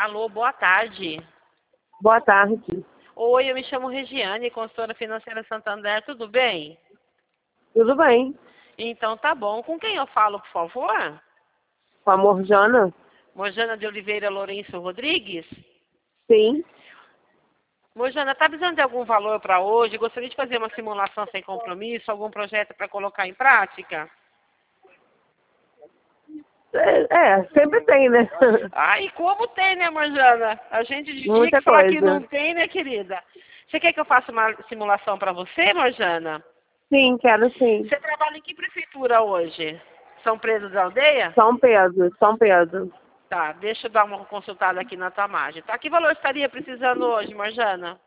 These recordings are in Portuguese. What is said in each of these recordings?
Alô, boa tarde. Boa tarde. Oi, eu me chamo Regiane, consultora financeira Santander, tudo bem? Tudo bem? Então tá bom. Com quem eu falo, por favor? Com a Morjana? Mojana de Oliveira Lourenço Rodrigues? Sim. Mojana, tá precisando de algum valor para hoje? Gostaria de fazer uma simulação sem compromisso, algum projeto para colocar em prática? Sempre tem, né? Ai, como tem, né, Mojana? A gente de dia Muita que fala que não coisa. tem, né, querida? Você quer que eu faça uma simulação para você, Mojana? Sim, quero sim. Você trabalha em que prefeitura hoje? São Pedro da Aldeia? São Pedro, São Pedro. Tá, deixa eu dar uma consultada aqui na tua margem, tá? Que valor estaria precisando hoje, Marjana?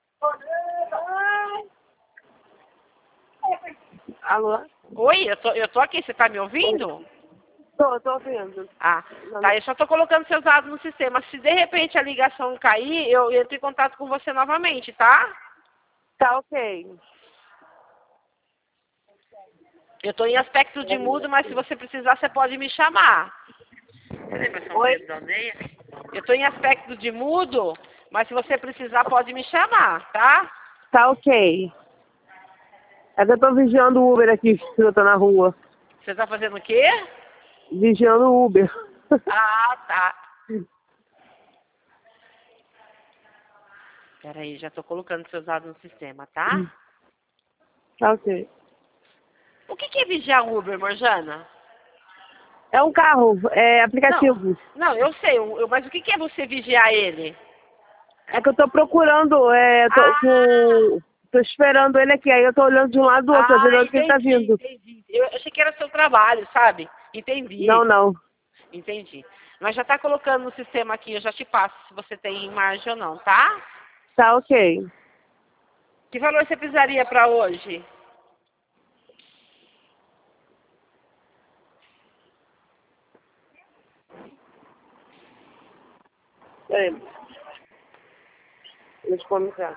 Alô? Oi, eu tô aqui, você tá me ouvindo? Tô ouvindo. Ah, tá, eu só tô colocando seus dados no sistema. Se de repente a ligação cair, eu entro em contato com você novamente, tá? Tá ok. Eu tô em aspecto de mudo, mas se você precisar, você pode me chamar. Você lembra São Oi? Pedro da Aldeia? Eu tô em aspecto de mudo, mas se você precisar, pode me chamar, tá? Tá ok. É que eu tô vigiando o Uber aqui, que eu tô na rua. Você tá fazendo o quê? Vigiando o Uber. Ah, tá. Peraí, já tô colocando seus dados no sistema, tá? Tá ok. O que é vigiar Uber, Morjana? É um carro, é Não, aplicativo. não, eu sei, mas o que é você vigiar ele? É que eu tô procurando, Ah, tô esperando ele aqui, aí eu tô olhando de um lado do outro, tô vendo onde que ele tá entendi, vindo. entendi. Eu achei que era seu trabalho, sabe? Não, Entendi, não. entendi. Mas já tá colocando no sistema aqui, eu já te passo se você tem margem ou não, tá? Tá ok. Que valor você precisaria para hoje? Peraí. Deixa eu começar.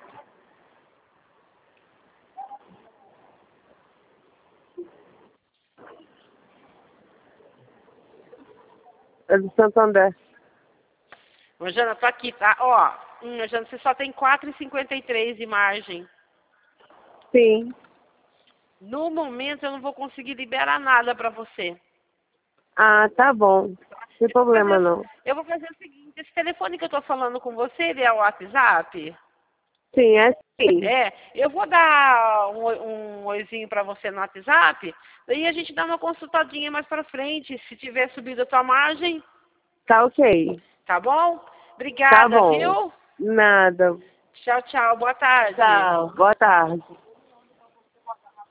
É do Santander. Morjana, tô aqui, tá? Ó, Morjana, você só tem 4,53 de margem. Sim. No momento eu não vou conseguir liberar nada para você. Ah, tá bom. Sem Eu vou problema fazer, não. eu vou fazer o seguinte, esse telefone que eu tô falando com você, ele é o WhatsApp? Sim, é sim. É, eu vou dar um oizinho para você no WhatsApp, daí a gente dá uma consultadinha mais para frente, se tiver subido a tua margem, Tá ok. tá bom? Tá Obrigada, bom. viu? Nada. Tchau, tchau, boa tarde. Tchau. Boa tarde.